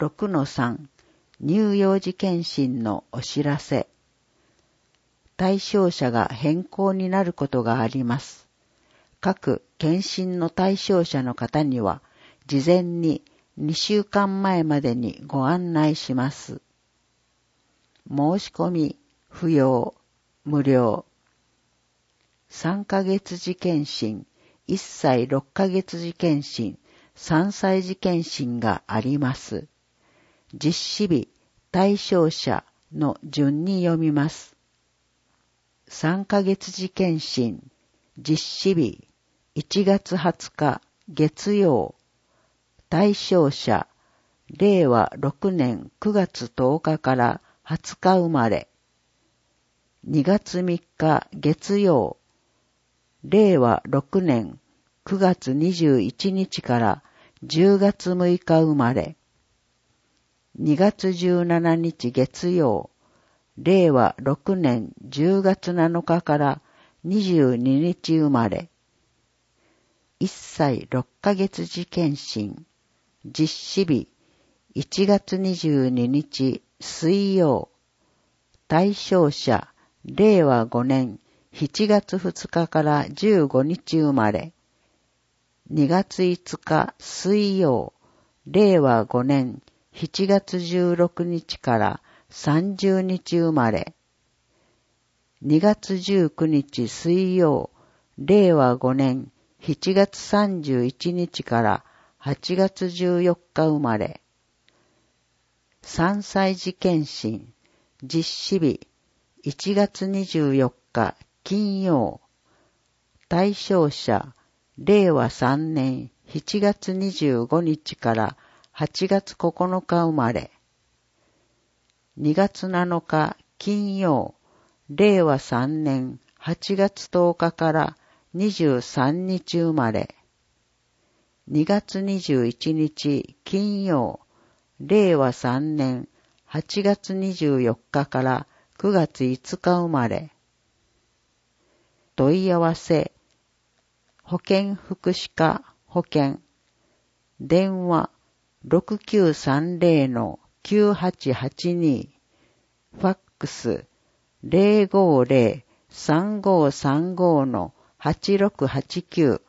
6-3 乳幼児検診のお知らせ。対象者が変更になることがあります。各検診の対象者の方には事前に2週間前までにご案内します。申し込み不要、無料。3ヶ月時検診、1歳6ヶ月時検診、3歳時検診があります。実施日、対象者の順に読みます。3ヶ月時検診、実施日、1月20日月曜。対象者、令和6年9月10日から20日生まれ。2月3日月曜。令和6年9月21日から10月6日生まれ。2月17日月曜。令和6年10月7日から22日生まれ。1歳6ヶ月時検診。実施日1月22日水曜。対象者令和5年7月2日から15日生まれ。2月5日水曜。令和5年7月16日から30日生まれ。2月19日水曜。令和5年7月31日から8月14日生まれ。3歳児検診。実施日1月24日金曜。対象者令和3年7月25日から8月9日生まれ。2月7日金曜。令和3年8月10日から23日生まれ。2月21日金曜。令和3年8月24日から9月5日生まれ。問い合わせ。保健福祉課保健。電話 6930-9882。ファックス 050-3535-8689。